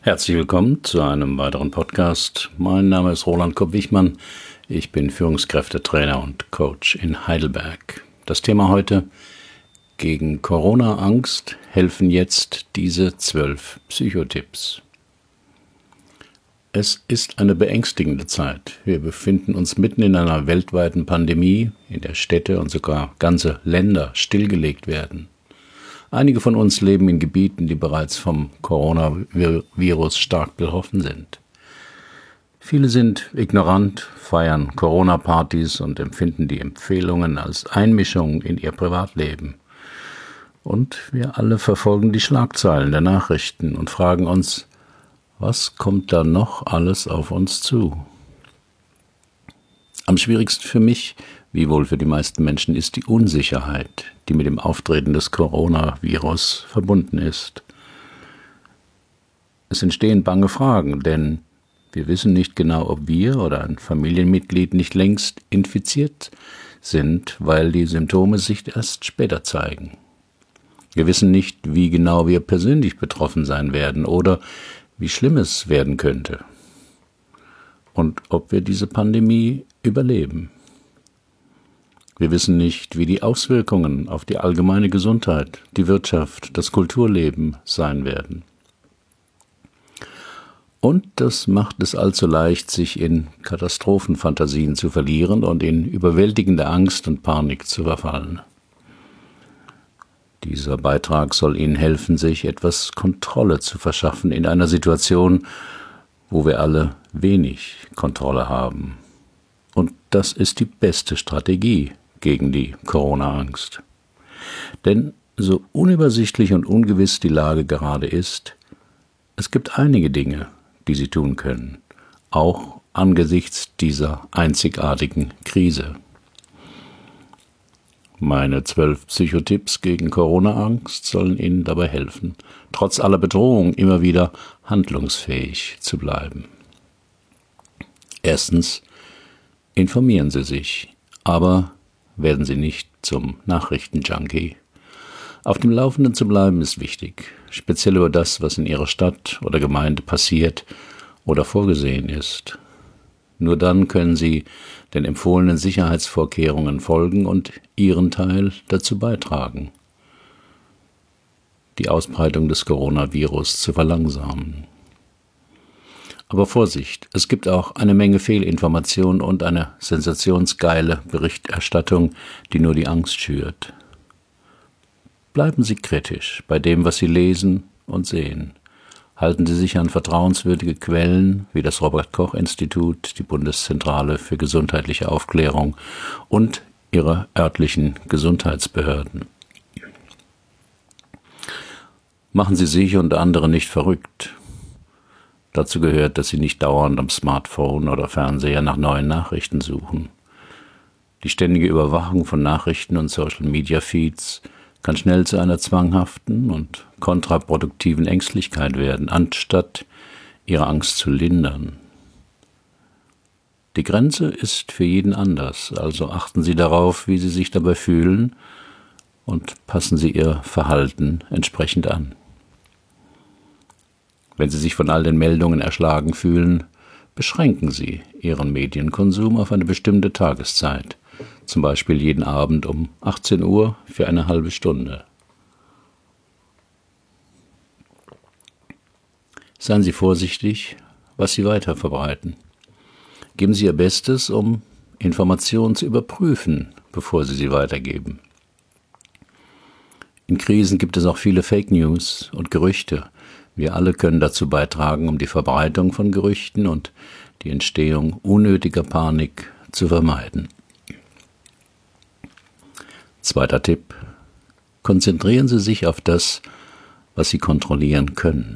Herzlich willkommen zu einem weiteren Podcast. Mein Name ist Roland Kopp-Wichmann. Ich bin Führungskräftetrainer und Coach in Heidelberg. Das Thema heute: Gegen Corona-Angst helfen jetzt diese 12 Psychotipps. Es ist eine beängstigende Zeit. Wir befinden uns mitten in einer weltweiten Pandemie, in der Städte und sogar ganze Länder stillgelegt werden. Einige von uns leben in Gebieten, die bereits vom Coronavirus stark betroffen sind. Viele sind ignorant, feiern Corona-Partys und empfinden die Empfehlungen als Einmischung in ihr Privatleben. Und wir alle verfolgen die Schlagzeilen der Nachrichten und fragen uns, was kommt da noch alles auf uns zu? Am schwierigsten für mich, wie wohl für die meisten Menschen, ist die Unsicherheit, die mit dem Auftreten des Coronavirus verbunden ist. Es entstehen bange Fragen, denn wir wissen nicht genau, ob wir oder ein Familienmitglied nicht längst infiziert sind, weil die Symptome sich erst später zeigen. Wir wissen nicht, wie genau wir persönlich betroffen sein werden oder wie schlimm es werden könnte und ob wir diese Pandemie überleben. Wir wissen nicht, wie die Auswirkungen auf die allgemeine Gesundheit, die Wirtschaft, das Kulturleben sein werden. Und das macht es allzu leicht, sich in Katastrophenfantasien zu verlieren und in überwältigende Angst und Panik zu verfallen. Dieser Beitrag soll Ihnen helfen, sich etwas Kontrolle zu verschaffen in einer Situation, wo wir alle wenig Kontrolle haben. Und das ist die beste Strategie gegen die Corona-Angst. Denn so unübersichtlich und ungewiss die Lage gerade ist, es gibt einige Dinge, die Sie tun können, auch angesichts dieser einzigartigen Krise. Meine 12 Psychotipps gegen Corona-Angst sollen Ihnen dabei helfen, trotz aller Bedrohung immer wieder handlungsfähig zu bleiben. Erstens: Informieren Sie sich, aber werden Sie nicht zum Nachrichtenjunkie. Auf dem Laufenden zu bleiben ist wichtig, speziell über das, was in Ihrer Stadt oder Gemeinde passiert oder vorgesehen ist. Nur dann können Sie den empfohlenen Sicherheitsvorkehrungen folgen und Ihren Teil dazu beitragen, die Ausbreitung des Coronavirus zu verlangsamen. Aber Vorsicht, es gibt auch eine Menge Fehlinformation und eine sensationsgeile Berichterstattung, die nur die Angst schürt. Bleiben Sie kritisch bei dem, was Sie lesen und sehen. Halten Sie sich an vertrauenswürdige Quellen wie das Robert-Koch-Institut, die Bundeszentrale für gesundheitliche Aufklärung und Ihre örtlichen Gesundheitsbehörden. Machen Sie sich und andere nicht verrückt. Dazu gehört, dass Sie nicht dauernd am Smartphone oder Fernseher nach neuen Nachrichten suchen. Die ständige Überwachung von Nachrichten und Social-Media-Feeds kann schnell zu einer zwanghaften und kontraproduktiven Ängstlichkeit werden, anstatt Ihre Angst zu lindern. Die Grenze ist für jeden anders, also achten Sie darauf, wie Sie sich dabei fühlen und passen Sie Ihr Verhalten entsprechend an. Wenn Sie sich von all den Meldungen erschlagen fühlen, beschränken Sie Ihren Medienkonsum auf eine bestimmte Tageszeit, zum Beispiel jeden Abend um 18 Uhr für eine halbe Stunde. Seien Sie vorsichtig, was Sie weiterverbreiten. Geben Sie Ihr Bestes, um Informationen zu überprüfen, bevor Sie sie weitergeben. In Krisen gibt es auch viele Fake News und Gerüchte. Wir alle können dazu beitragen, um die Verbreitung von Gerüchten und die Entstehung unnötiger Panik zu vermeiden. Zweiter Tipp: Konzentrieren Sie sich auf das, was Sie kontrollieren können.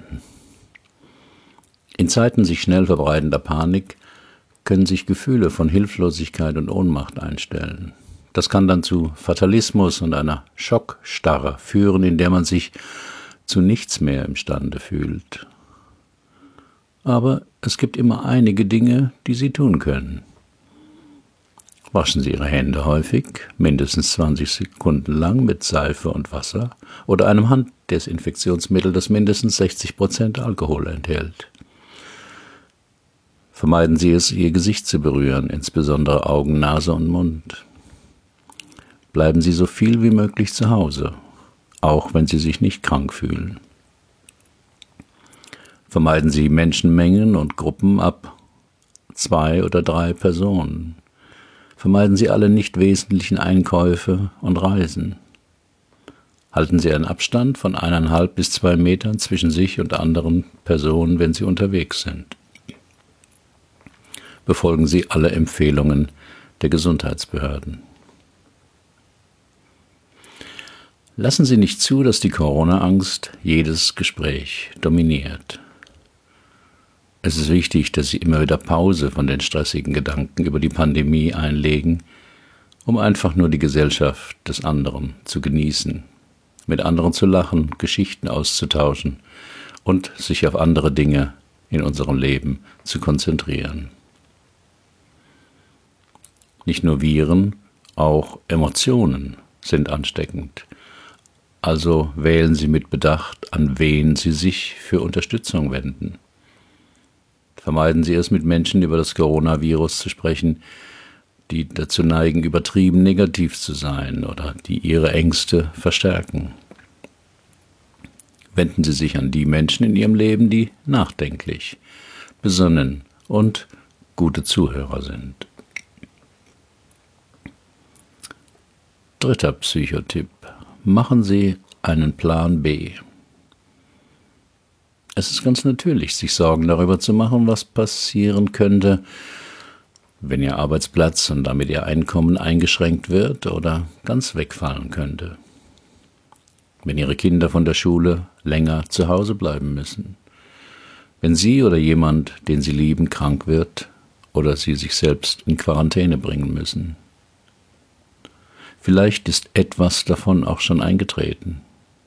In Zeiten sich schnell verbreitender Panik können sich Gefühle von Hilflosigkeit und Ohnmacht einstellen. Das kann dann zu Fatalismus und einer Schockstarre führen, in der man sich zu nichts mehr imstande fühlt. Aber es gibt immer einige Dinge, die Sie tun können. Waschen Sie Ihre Hände häufig, mindestens 20 Sekunden lang mit Seife und Wasser oder einem Desinfektionsmittel, das mindestens 60% Alkohol enthält. Vermeiden Sie es, Ihr Gesicht zu berühren, insbesondere Augen, Nase und Mund. Bleiben Sie so viel wie möglich zu Hause, auch wenn Sie sich nicht krank fühlen. Vermeiden Sie Menschenmengen und Gruppen ab 2 oder 3 Personen. Vermeiden Sie alle nicht wesentlichen Einkäufe und Reisen. Halten Sie einen Abstand von 1,5 bis 2 Metern zwischen sich und anderen Personen, wenn Sie unterwegs sind. Befolgen Sie alle Empfehlungen der Gesundheitsbehörden. Lassen Sie nicht zu, dass die Corona-Angst jedes Gespräch dominiert. Es ist wichtig, dass Sie immer wieder Pause von den stressigen Gedanken über die Pandemie einlegen, um einfach nur die Gesellschaft des anderen zu genießen, mit anderen zu lachen, Geschichten auszutauschen und sich auf andere Dinge in unserem Leben zu konzentrieren. Nicht nur Viren, auch Emotionen sind ansteckend. Also wählen Sie mit Bedacht, an wen Sie sich für Unterstützung wenden. Vermeiden Sie es, mit Menschen über das Coronavirus zu sprechen, die dazu neigen, übertrieben negativ zu sein oder die Ihre Ängste verstärken. Wenden Sie sich an die Menschen in Ihrem Leben, die nachdenklich, besonnen und gute Zuhörer sind. 3. Psychotipp. Machen Sie einen Plan B. Es ist ganz natürlich, sich Sorgen darüber zu machen, was passieren könnte, wenn Ihr Arbeitsplatz und damit Ihr Einkommen eingeschränkt wird oder ganz wegfallen könnte. Wenn Ihre Kinder von der Schule länger zu Hause bleiben müssen. Wenn Sie oder jemand, den Sie lieben, krank wird oder Sie sich selbst in Quarantäne bringen müssen. Vielleicht ist etwas davon auch schon eingetreten.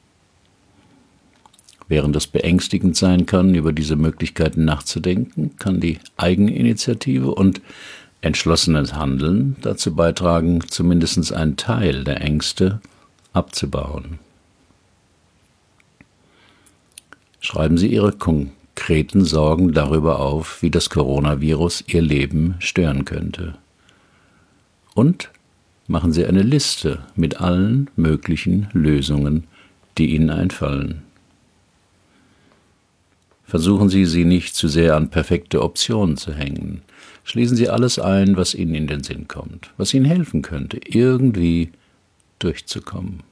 Während es beängstigend sein kann, über diese Möglichkeiten nachzudenken, kann die Eigeninitiative und entschlossenes Handeln dazu beitragen, zumindest einen Teil der Ängste abzubauen. Schreiben Sie Ihre konkreten Sorgen darüber auf, wie das Coronavirus Ihr Leben stören könnte. Und machen Sie eine Liste mit allen möglichen Lösungen, die Ihnen einfallen. Versuchen Sie, sie nicht zu sehr an perfekte Optionen zu hängen. Schließen Sie alles ein, was Ihnen in den Sinn kommt, was Ihnen helfen könnte, irgendwie durchzukommen.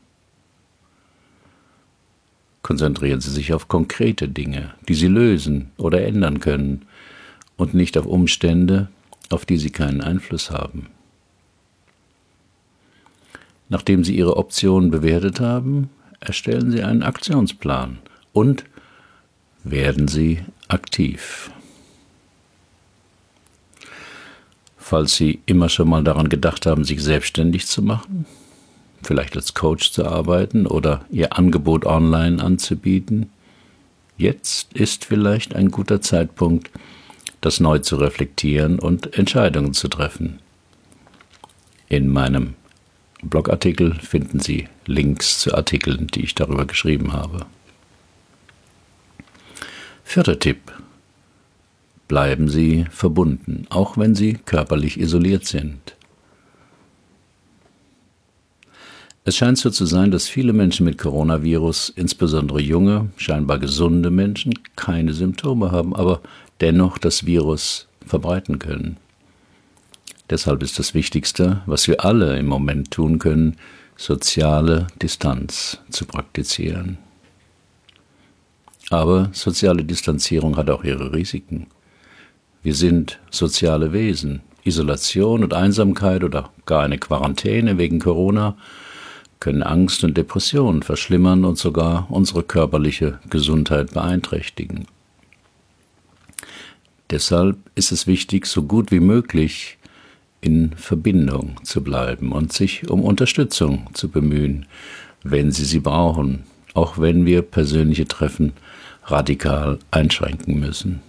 Konzentrieren Sie sich auf konkrete Dinge, die Sie lösen oder ändern können, und nicht auf Umstände, auf die Sie keinen Einfluss haben. Nachdem Sie Ihre Optionen bewertet haben, erstellen Sie einen Aktionsplan und werden Sie aktiv. Falls Sie immer schon mal daran gedacht haben, sich selbstständig zu machen, vielleicht als Coach zu arbeiten oder Ihr Angebot online anzubieten, jetzt ist vielleicht ein guter Zeitpunkt, das neu zu reflektieren und Entscheidungen zu treffen. In meinem Blogartikel finden Sie Links zu Artikeln, die ich darüber geschrieben habe. 4. Tipp. Bleiben Sie verbunden, auch wenn Sie körperlich isoliert sind. Es scheint so zu sein, dass viele Menschen mit Coronavirus, insbesondere junge, scheinbar gesunde Menschen, keine Symptome haben, aber dennoch das Virus verbreiten können. Deshalb ist das Wichtigste, was wir alle im Moment tun können, soziale Distanz zu praktizieren. Aber soziale Distanzierung hat auch ihre Risiken. Wir sind soziale Wesen. Isolation und Einsamkeit oder gar eine Quarantäne wegen Corona können Angst und Depressionen verschlimmern und sogar unsere körperliche Gesundheit beeinträchtigen. Deshalb ist es wichtig, so gut wie möglich in Verbindung zu bleiben und sich um Unterstützung zu bemühen, wenn Sie brauchen, auch wenn wir persönliche Treffen radikal einschränken müssen.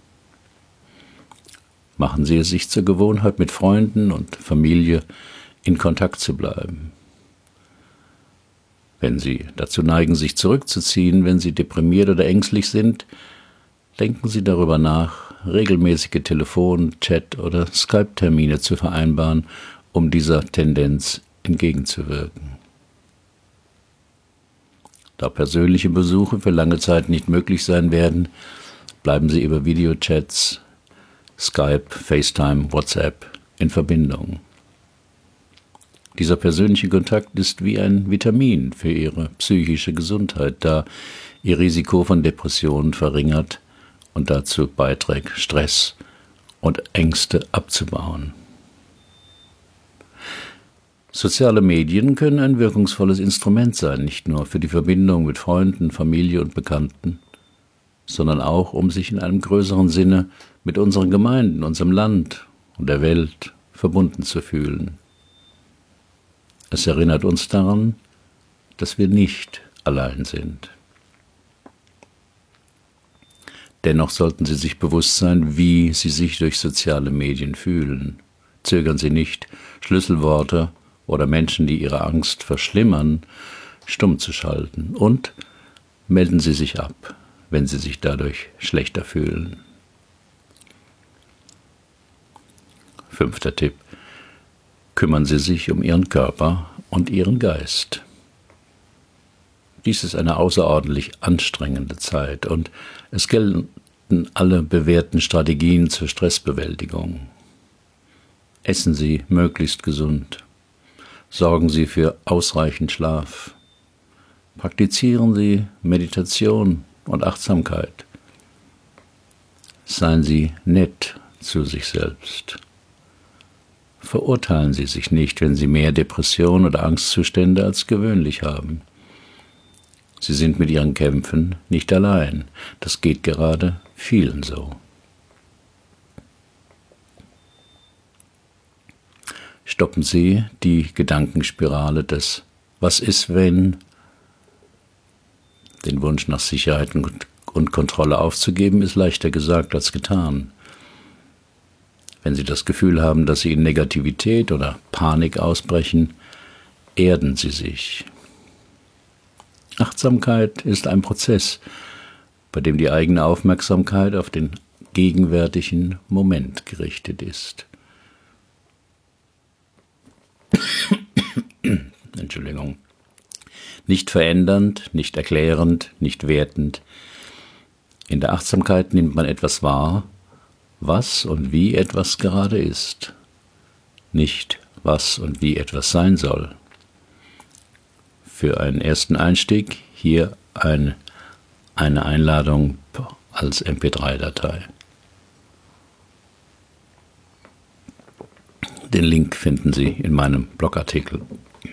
Machen Sie es sich zur Gewohnheit, mit Freunden und Familie in Kontakt zu bleiben. Wenn Sie dazu neigen, sich zurückzuziehen, wenn Sie deprimiert oder ängstlich sind, denken Sie darüber nach, regelmäßige Telefon-, Chat- oder Skype-Termine zu vereinbaren, um dieser Tendenz entgegenzuwirken. Da persönliche Besuche für lange Zeit nicht möglich sein werden, bleiben Sie über Videochats, Skype, FaceTime, WhatsApp in Verbindung. Dieser persönliche Kontakt ist wie ein Vitamin für Ihre psychische Gesundheit, da Ihr Risiko von Depressionen verringert und dazu beiträgt, Stress und Ängste abzubauen. Soziale Medien können ein wirkungsvolles Instrument sein, nicht nur für die Verbindung mit Freunden, Familie und Bekannten, sondern auch, um sich in einem größeren Sinne mit unseren Gemeinden, unserem Land und der Welt verbunden zu fühlen. Es erinnert uns daran, dass wir nicht allein sind. Dennoch sollten Sie sich bewusst sein, wie Sie sich durch soziale Medien fühlen. Zögern Sie nicht, Schlüsselworte oder Menschen, die Ihre Angst verschlimmern, stumm zu schalten, und melden Sie sich ab, wenn Sie sich dadurch schlechter fühlen. 5. Tipp: Kümmern Sie sich um Ihren Körper und Ihren Geist. Dies ist eine außerordentlich anstrengende Zeit und es gelten alle bewährten Strategien zur Stressbewältigung. Essen Sie möglichst gesund. Sorgen Sie für ausreichend Schlaf. Praktizieren Sie Meditation und Achtsamkeit. Seien Sie nett zu sich selbst. Verurteilen Sie sich nicht, wenn Sie mehr Depressionen oder Angstzustände als gewöhnlich haben. Sie sind mit Ihren Kämpfen nicht allein. Das geht gerade vielen so. Stoppen Sie die Gedankenspirale des „Was ist, wenn?", den Wunsch nach Sicherheit und Kontrolle aufzugeben, ist leichter gesagt als getan. Wenn Sie das Gefühl haben, dass Sie in Negativität oder Panik ausbrechen, erden Sie sich. Achtsamkeit ist ein Prozess, bei dem die eigene Aufmerksamkeit auf den gegenwärtigen Moment gerichtet ist. Entschuldigung. Nicht verändernd, nicht erklärend, nicht wertend. In der Achtsamkeit nimmt man etwas wahr, was und wie etwas gerade ist, nicht was und wie etwas sein soll. Für einen ersten Einstieg hier eine Einladung als MP3-Datei. Den Link finden Sie in meinem Blogartikel.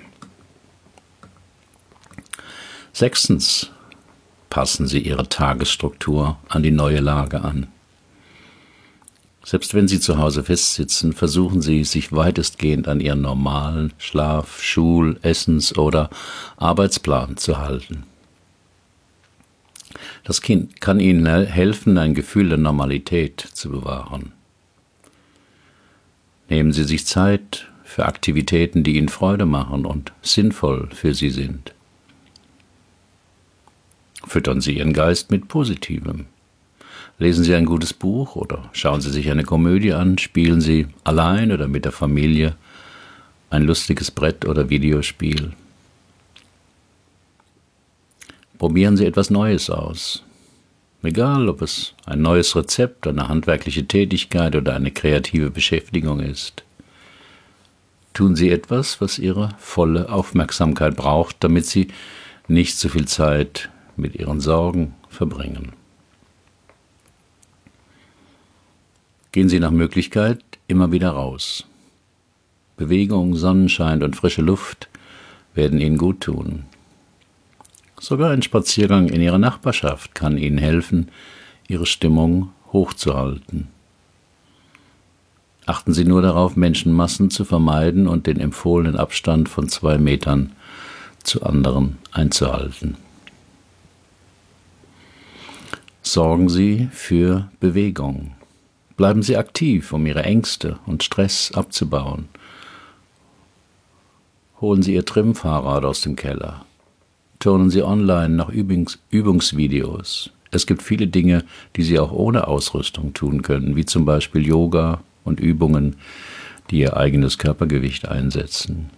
6. Passen Sie Ihre Tagesstruktur an die neue Lage an. Selbst wenn Sie zu Hause festsitzen, versuchen Sie, sich weitestgehend an Ihren normalen Schlaf-, Schul-, Essens- oder Arbeitsplan zu halten. Das kann Ihnen helfen, ein Gefühl der Normalität zu bewahren. Nehmen Sie sich Zeit für Aktivitäten, die Ihnen Freude machen und sinnvoll für Sie sind. Füttern Sie Ihren Geist mit Positivem. Lesen Sie ein gutes Buch oder schauen Sie sich eine Komödie an, spielen Sie allein oder mit der Familie ein lustiges Brett- oder Videospiel. Probieren Sie etwas Neues aus. Egal, ob es ein neues Rezept, eine handwerkliche Tätigkeit oder eine kreative Beschäftigung ist. Tun Sie etwas, was Ihre volle Aufmerksamkeit braucht, damit Sie nicht zu viel Zeit mit Ihren Sorgen verbringen. Gehen Sie nach Möglichkeit immer wieder raus. Bewegung, Sonnenschein und frische Luft werden Ihnen gut tun. Sogar ein Spaziergang in Ihrer Nachbarschaft kann Ihnen helfen, Ihre Stimmung hochzuhalten. Achten Sie nur darauf, Menschenmassen zu vermeiden und den empfohlenen Abstand von 2 Metern zu anderen einzuhalten. Sorgen Sie für Bewegung. Bleiben Sie aktiv, um Ihre Ängste und Stress abzubauen. Holen Sie Ihr Trimmfahrrad aus dem Keller. turnen Sie online nach Übungsvideos. Es gibt viele Dinge, die Sie auch ohne Ausrüstung tun können, wie zum Beispiel Yoga und Übungen, die Ihr eigenes Körpergewicht einsetzen.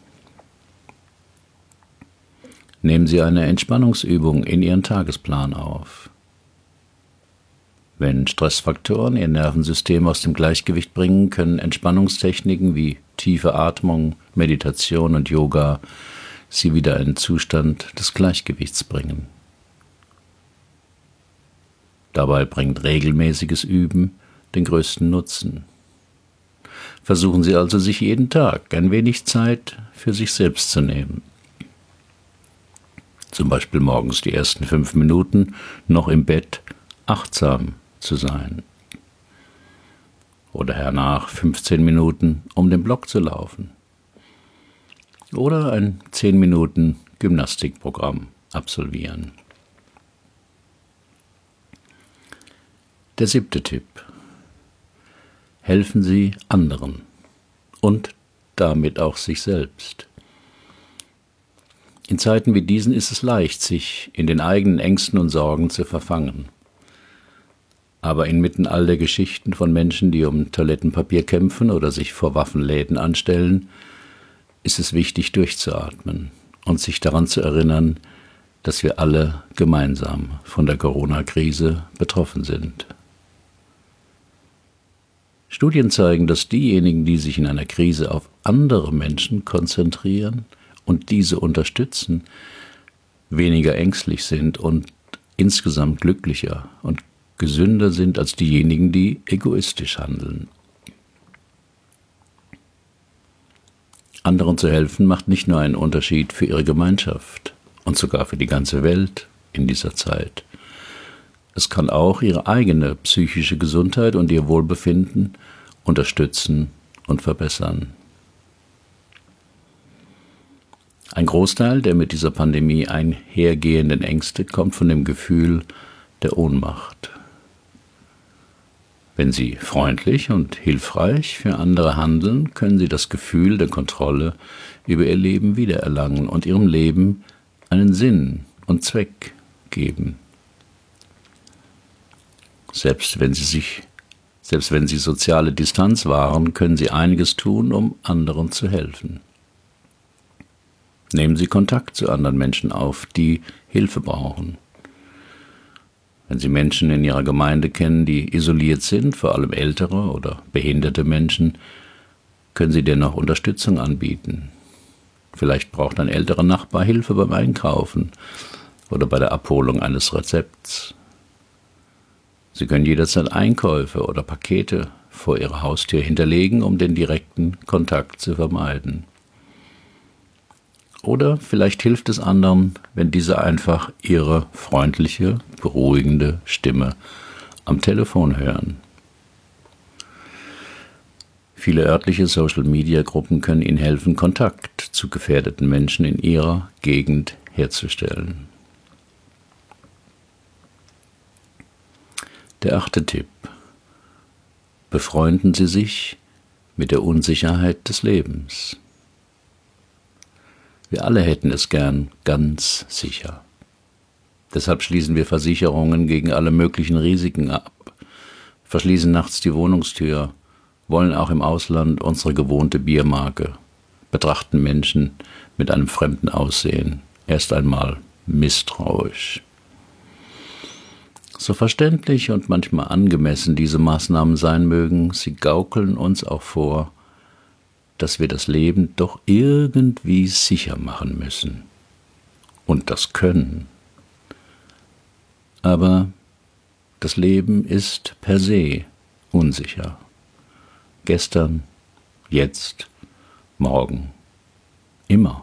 Nehmen Sie eine Entspannungsübung in Ihren Tagesplan auf. Wenn Stressfaktoren Ihr Nervensystem aus dem Gleichgewicht bringen, können Entspannungstechniken wie tiefe Atmung, Meditation und Yoga Sie wieder in einen Zustand des Gleichgewichts bringen. Dabei bringt regelmäßiges Üben den größten Nutzen. Versuchen Sie also, sich jeden Tag ein wenig Zeit für sich selbst zu nehmen. Zum Beispiel morgens die ersten 5 Minuten noch im Bett achtsam zu sein. Oder hernach 15 Minuten um den Block zu laufen. Oder ein 10 Minuten Gymnastikprogramm absolvieren. Der 7. Tipp. Helfen Sie anderen und damit auch sich selbst. In Zeiten wie diesen ist es leicht, sich in den eigenen Ängsten und Sorgen zu verfangen. Aber inmitten all der Geschichten von Menschen, die um Toilettenpapier kämpfen oder sich vor Waffenläden anstellen, ist es wichtig, durchzuatmen und sich daran zu erinnern, dass wir alle gemeinsam von der Corona-Krise betroffen sind. Studien zeigen, dass diejenigen, die sich in einer Krise auf andere Menschen konzentrieren und diese unterstützen, weniger ängstlich sind und insgesamt glücklicher und gesünder sind als diejenigen, die egoistisch handeln. Anderen zu helfen macht nicht nur einen Unterschied für ihre Gemeinschaft und sogar für die ganze Welt in dieser Zeit. Es kann auch ihre eigene psychische Gesundheit und ihr Wohlbefinden unterstützen und verbessern. Ein Großteil der mit dieser Pandemie einhergehenden Ängste kommt von dem Gefühl der Ohnmacht. Wenn Sie freundlich und hilfreich für andere handeln, können Sie das Gefühl der Kontrolle über Ihr Leben wiedererlangen und Ihrem Leben einen Sinn und Zweck geben. Selbst wenn Sie soziale Distanz wahren, können Sie einiges tun, um anderen zu helfen. Nehmen Sie Kontakt zu anderen Menschen auf, die Hilfe brauchen. Wenn Sie Menschen in Ihrer Gemeinde kennen, die isoliert sind, vor allem ältere oder behinderte Menschen, können Sie dennoch Unterstützung anbieten. Vielleicht braucht ein älterer Nachbar Hilfe beim Einkaufen oder bei der Abholung eines Rezepts. Sie können jederzeit Einkäufe oder Pakete vor Ihrer Haustür hinterlegen, um den direkten Kontakt zu vermeiden. Oder vielleicht hilft es anderen, wenn diese einfach Ihre freundliche, beruhigende Stimme am Telefon hören. Viele örtliche Social-Media-Gruppen können Ihnen helfen, Kontakt zu gefährdeten Menschen in Ihrer Gegend herzustellen. Der 8. Tipp. Befreunden Sie sich mit der Unsicherheit des Lebens. Wir alle hätten es gern ganz sicher. Deshalb schließen wir Versicherungen gegen alle möglichen Risiken ab, verschließen nachts die Wohnungstür, wollen auch im Ausland unsere gewohnte Biermarke, betrachten Menschen mit einem fremden Aussehen erst einmal misstrauisch. So verständlich und manchmal angemessen diese Maßnahmen sein mögen, sie gaukeln uns auch vor, dass wir das Leben doch irgendwie sicher machen müssen. Und das können. Aber das Leben ist per se unsicher. Gestern, jetzt, morgen, immer.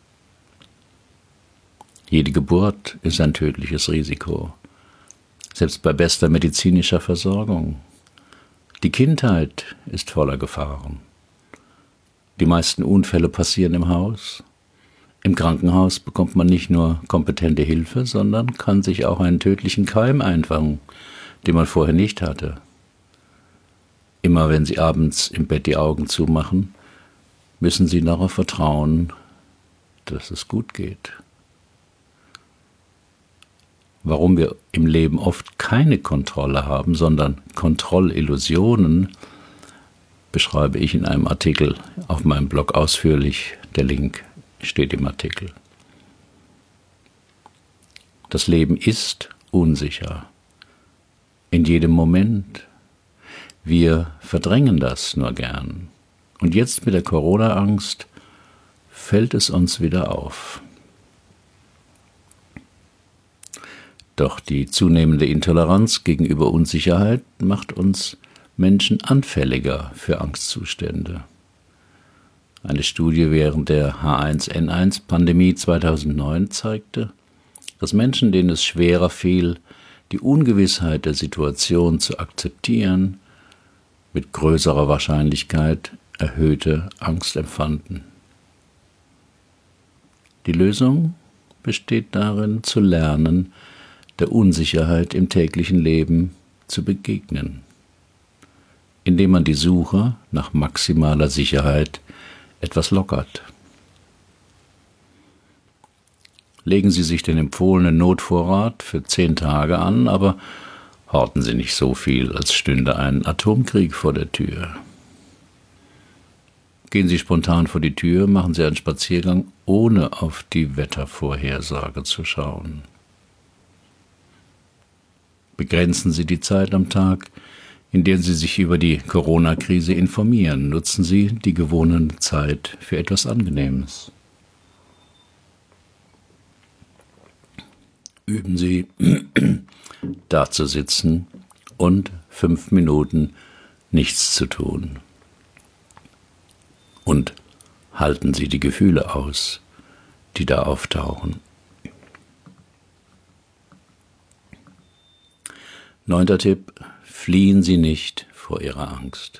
Jede Geburt ist ein tödliches Risiko, selbst bei bester medizinischer Versorgung. Die Kindheit ist voller Gefahren. Die meisten Unfälle passieren im Haus. Im Krankenhaus bekommt man nicht nur kompetente Hilfe, sondern kann sich auch einen tödlichen Keim einfangen, den man vorher nicht hatte. Immer wenn Sie abends im Bett die Augen zumachen, müssen Sie darauf vertrauen, dass es gut geht. warum wir im Leben oft keine Kontrolle haben, sondern Kontrollillusionen, beschreibe ich in einem Artikel auf meinem Blog ausführlich. Der Link steht im Artikel. Das Leben ist unsicher. In jedem Moment. Wir verdrängen das nur gern. Und jetzt mit der Corona-Angst fällt es uns wieder auf. Doch die zunehmende Intoleranz gegenüber Unsicherheit macht uns Menschen anfälliger für Angstzustände. Eine Studie während der H1N1-Pandemie 2009 zeigte, dass Menschen, denen es schwerer fiel, die Ungewissheit der Situation zu akzeptieren, mit größerer Wahrscheinlichkeit erhöhte Angst empfanden. Die Lösung besteht darin, zu lernen, der Unsicherheit im täglichen Leben zu begegnen, indem man die Suche nach maximaler Sicherheit etwas lockert. Legen Sie sich den empfohlenen Notvorrat für 10 Tage an, aber horten Sie nicht so viel, als stünde ein Atomkrieg vor der Tür. Gehen Sie spontan vor die Tür, machen Sie einen Spaziergang, ohne auf die Wettervorhersage zu schauen. Begrenzen Sie die Zeit am Tag, in der Sie sich über die Corona-Krise informieren. Nutzen Sie die gewonnene Zeit für etwas Angenehmes. Üben Sie, dazusitzen und 5 Minuten nichts zu tun. Und halten Sie die Gefühle aus, die da auftauchen. 9. Tipp: Fliehen Sie nicht vor Ihrer Angst.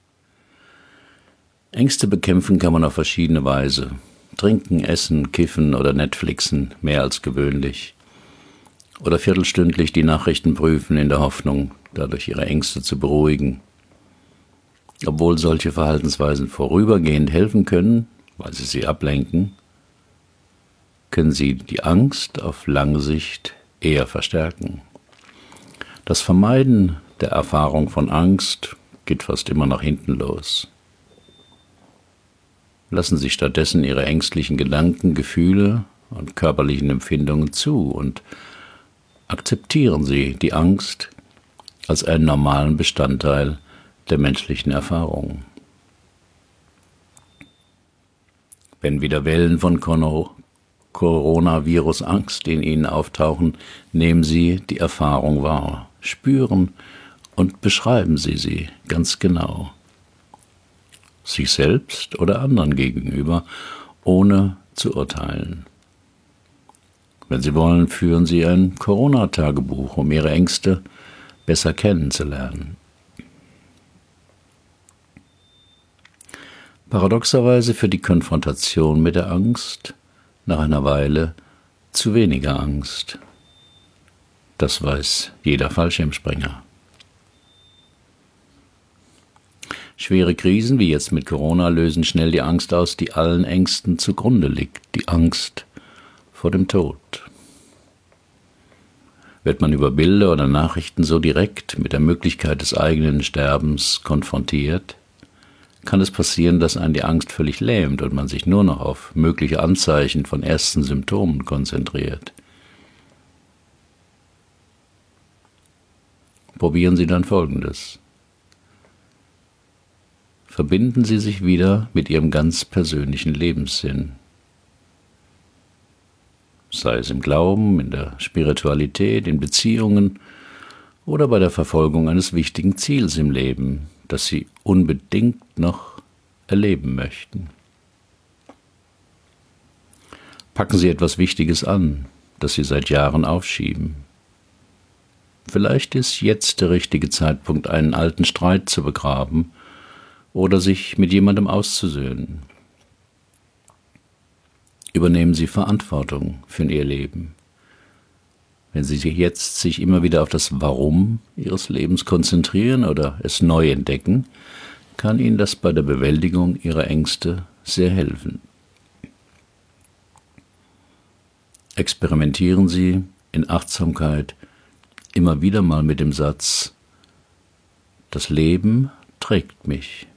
Ängste bekämpfen kann man auf verschiedene Weise. Trinken, essen, kiffen oder Netflixen mehr als gewöhnlich. Oder viertelstündlich die Nachrichten prüfen in der Hoffnung, dadurch ihre Ängste zu beruhigen. Obwohl solche Verhaltensweisen vorübergehend helfen können, weil sie ablenken, können sie die Angst auf lange Sicht eher verstärken. Das Vermeiden der Erfahrung von Angst geht fast immer nach hinten los. Lassen Sie stattdessen Ihre ängstlichen Gedanken, Gefühle und körperlichen Empfindungen zu und akzeptieren Sie die Angst als einen normalen Bestandteil der menschlichen Erfahrung. Wenn wieder Wellen von Coronavirus-Angst in Ihnen auftauchen, nehmen Sie die Erfahrung wahr, spüren und beschreiben Sie sie ganz genau. Sich selbst oder anderen gegenüber, ohne zu urteilen. Wenn Sie wollen, führen Sie ein Corona-Tagebuch, um Ihre Ängste besser kennenzulernen. Paradoxerweise führt die Konfrontation mit der Angst nach einer Weile zu weniger Angst. Das weiß jeder Fallschirmspringer. Schwere Krisen wie jetzt mit Corona lösen schnell die Angst aus, die allen Ängsten zugrunde liegt, die Angst vor dem Tod. Wird man über Bilder oder Nachrichten so direkt mit der Möglichkeit des eigenen Sterbens konfrontiert, kann es passieren, dass einen die Angst völlig lähmt und man sich nur noch auf mögliche Anzeichen von ersten Symptomen konzentriert. Probieren Sie dann Folgendes. Verbinden Sie sich wieder mit Ihrem ganz persönlichen Lebenssinn. Sei es im Glauben, in der Spiritualität, in Beziehungen oder bei der Verfolgung eines wichtigen Ziels im Leben, das Sie unbedingt noch erleben möchten. Packen Sie etwas Wichtiges an, das Sie seit Jahren aufschieben. Vielleicht ist jetzt der richtige Zeitpunkt, einen alten Streit zu begraben oder sich mit jemandem auszusöhnen. Übernehmen Sie Verantwortung für Ihr Leben. Wenn Sie sich immer wieder auf das Warum Ihres Lebens konzentrieren oder es neu entdecken, kann Ihnen das bei der Bewältigung Ihrer Ängste sehr helfen. Experimentieren Sie in Achtsamkeit immer wieder mal mit dem Satz: Das Leben trägt mich.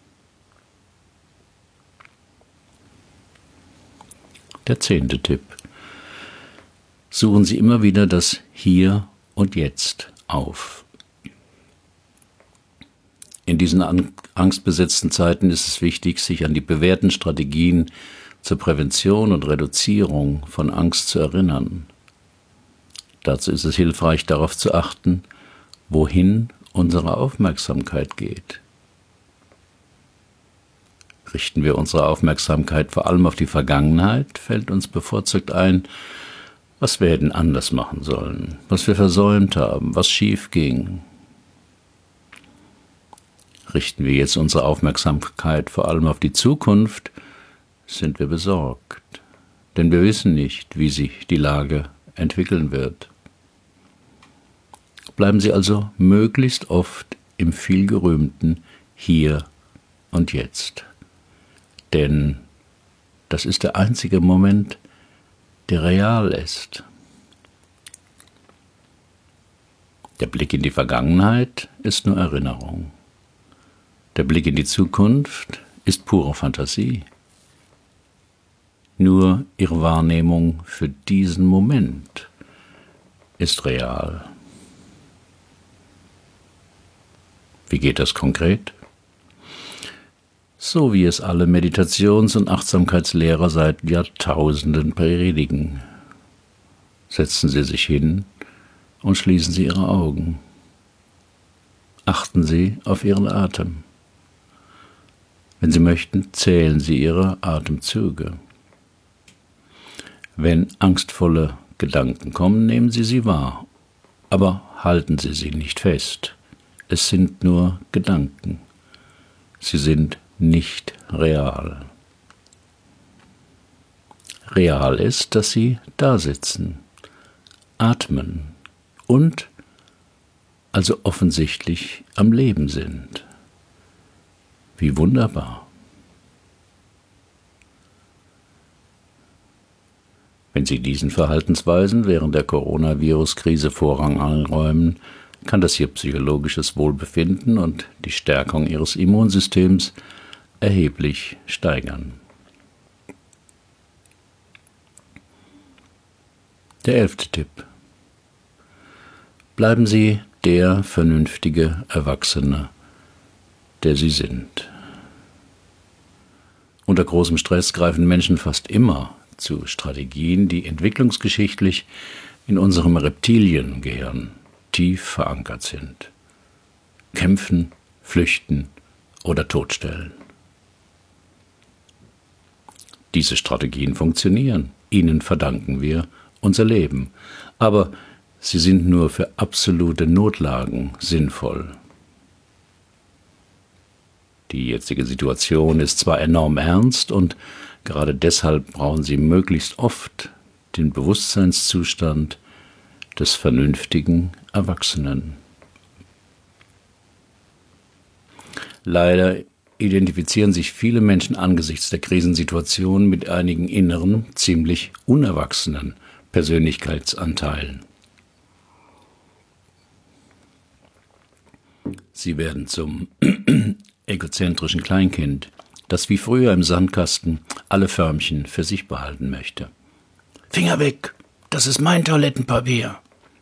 Der 10. Tipp: Suchen Sie immer wieder das Hier und Jetzt auf. In diesen angstbesetzten Zeiten ist es wichtig, sich an die bewährten Strategien zur Prävention und Reduzierung von Angst zu erinnern. Dazu ist es hilfreich, darauf zu achten, wohin unsere Aufmerksamkeit geht. Richten wir unsere Aufmerksamkeit vor allem auf die Vergangenheit, fällt uns bevorzugt ein, was wir hätten anders machen sollen, was wir versäumt haben, was schief ging. Richten wir jetzt unsere Aufmerksamkeit vor allem auf die Zukunft, sind wir besorgt, denn wir wissen nicht, wie sich die Lage entwickeln wird. Bleiben Sie also möglichst oft im vielgerühmten Hier und Jetzt. Denn das ist der einzige Moment, der real ist. Der Blick in die Vergangenheit ist nur Erinnerung. Der Blick in die Zukunft ist pure Fantasie. Nur Ihre Wahrnehmung für diesen Moment ist real. Wie geht das konkret? So wie es alle Meditations- und Achtsamkeitslehrer seit Jahrtausenden predigen. Setzen Sie sich hin und schließen Sie Ihre Augen. Achten Sie auf Ihren Atem. Wenn Sie möchten, zählen Sie Ihre Atemzüge. Wenn angstvolle Gedanken kommen, nehmen Sie sie wahr, aber halten Sie sie nicht fest. Es sind nur Gedanken. Sie sind nicht real. Real ist, dass Sie da sitzen, atmen und also offensichtlich am Leben sind. Wie wunderbar. Wenn Sie diesen Verhaltensweisen während der Coronavirus-Krise Vorrang einräumen, kann das Ihr psychologisches Wohlbefinden und die Stärkung Ihres Immunsystems erheblich steigern. Der 11. Tipp: Bleiben Sie der vernünftige Erwachsene, der Sie sind. Unter großem Stress greifen Menschen fast immer zu Strategien, die entwicklungsgeschichtlich in unserem Reptiliengehirn tief verankert sind. Kämpfen, flüchten oder totstellen. Diese Strategien funktionieren. Ihnen verdanken wir unser Leben. Aber sie sind nur für absolute Notlagen sinnvoll. Die jetzige Situation ist zwar enorm ernst und gerade deshalb brauchen Sie möglichst oft den Bewusstseinszustand des vernünftigen Erwachsenen. Leider identifizieren sich viele Menschen angesichts der Krisensituation mit einigen inneren, ziemlich unerwachsenen Persönlichkeitsanteilen. Sie werden zum egozentrischen Kleinkind, das wie früher im Sandkasten alle Förmchen für sich behalten möchte. Finger weg, das ist mein Toilettenpapier.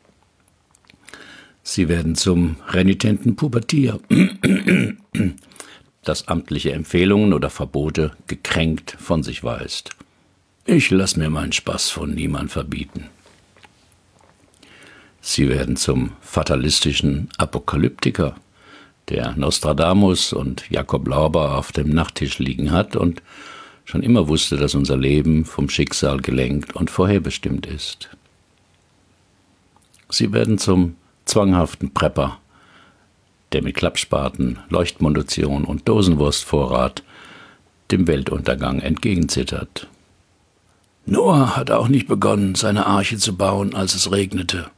Sie werden zum renitenten Pubertier, das amtliche Empfehlungen oder Verbote gekränkt von sich weist. Ich lass mir meinen Spaß von niemand verbieten. Sie werden zum fatalistischen Apokalyptiker, der Nostradamus und Jakob Lauber auf dem Nachttisch liegen hat und schon immer wusste, dass unser Leben vom Schicksal gelenkt und vorherbestimmt ist. Sie werden zum zwanghaften Prepper, der mit Klappspaten, Leuchtmunition und Dosenwurstvorrat dem Weltuntergang entgegenzittert. Noah hat auch nicht begonnen, seine Arche zu bauen, als es regnete.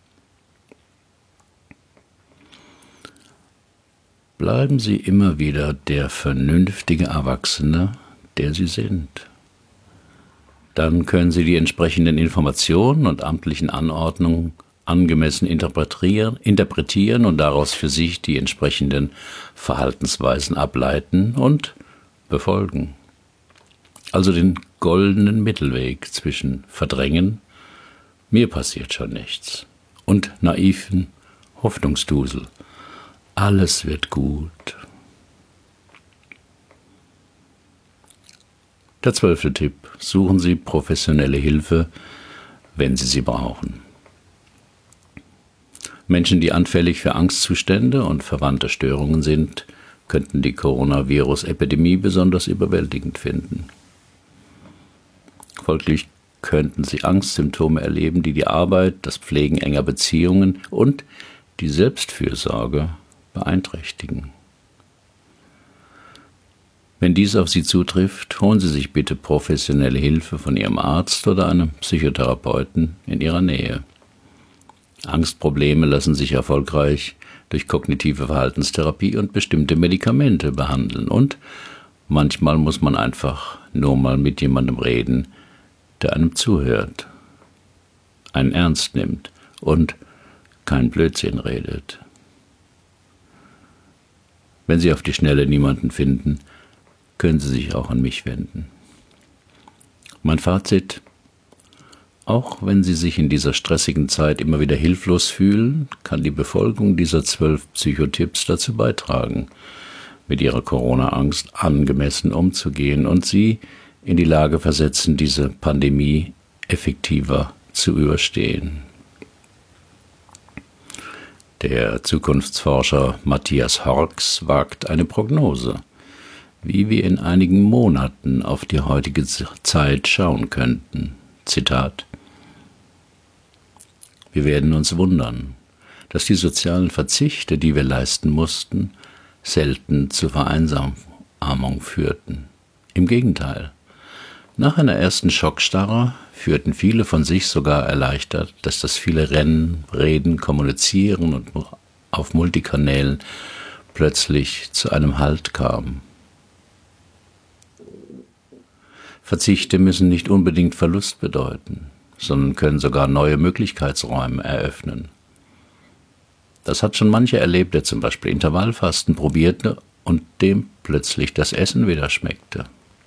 Bleiben Sie immer wieder der vernünftige Erwachsene, der Sie sind. Dann können Sie die entsprechenden Informationen und amtlichen Anordnungen angemessen interpretieren und daraus für sich die entsprechenden Verhaltensweisen ableiten und befolgen. Also den goldenen Mittelweg zwischen Verdrängen, mir passiert schon nichts, und naiven Hoffnungsdusel, alles wird gut. Der 12. Tipp: Suchen Sie professionelle Hilfe, wenn Sie sie brauchen. Menschen, die anfällig für Angstzustände und verwandte Störungen sind, könnten die Coronavirus-Epidemie besonders überwältigend finden. Folglich könnten sie Angstsymptome erleben, die die Arbeit, das Pflegen enger Beziehungen und die Selbstfürsorge beeinträchtigen. Wenn dies auf Sie zutrifft, holen Sie sich bitte professionelle Hilfe von Ihrem Arzt oder einem Psychotherapeuten in Ihrer Nähe. Angstprobleme lassen sich erfolgreich durch kognitive Verhaltenstherapie und bestimmte Medikamente behandeln und manchmal muss man einfach nur mal mit jemandem reden, der einem zuhört, einen ernst nimmt und keinen Blödsinn redet. Wenn Sie auf die Schnelle niemanden finden, können Sie sich auch an mich wenden. Mein Fazit: Auch wenn Sie sich in dieser stressigen Zeit immer wieder hilflos fühlen, kann die Befolgung dieser 12 Psychotipps dazu beitragen, mit Ihrer Corona-Angst angemessen umzugehen und Sie in die Lage versetzen, diese Pandemie effektiver zu überstehen. Der Zukunftsforscher Matthias Horks wagt eine Prognose, wie wir in einigen Monaten auf die heutige Zeit schauen könnten. Zitat: Wir werden uns wundern, dass die sozialen Verzichte, die wir leisten mussten, selten zur Vereinsamung führten. Im Gegenteil. Nach einer ersten Schockstarre führten viele von sich sogar erleichtert, dass das viele Rennen, Reden, Kommunizieren und auf Multikanälen plötzlich zu einem Halt kam. Verzichte müssen nicht unbedingt Verlust bedeuten, sondern können sogar neue Möglichkeitsräume eröffnen. Das hat schon mancher erlebt, der zum Beispiel Intervallfasten probierte und dem plötzlich das Essen wieder schmeckte.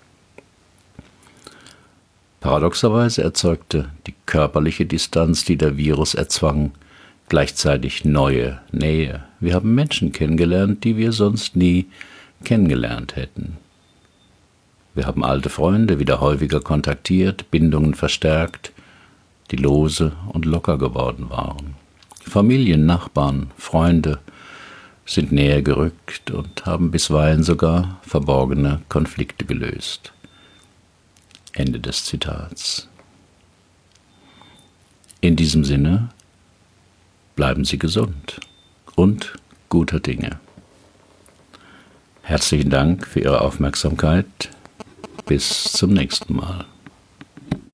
Paradoxerweise erzeugte die körperliche Distanz, die der Virus erzwang, gleichzeitig neue Nähe. Wir haben Menschen kennengelernt, die wir sonst nie kennengelernt hätten. Wir haben alte Freunde wieder häufiger kontaktiert, Bindungen verstärkt, die lose und locker geworden waren. Familien, Nachbarn, Freunde sind näher gerückt und haben bisweilen sogar verborgene Konflikte gelöst. Ende des Zitats. In diesem Sinne, bleiben Sie gesund und guter Dinge. Herzlichen Dank für Ihre Aufmerksamkeit. Bis zum nächsten Mal.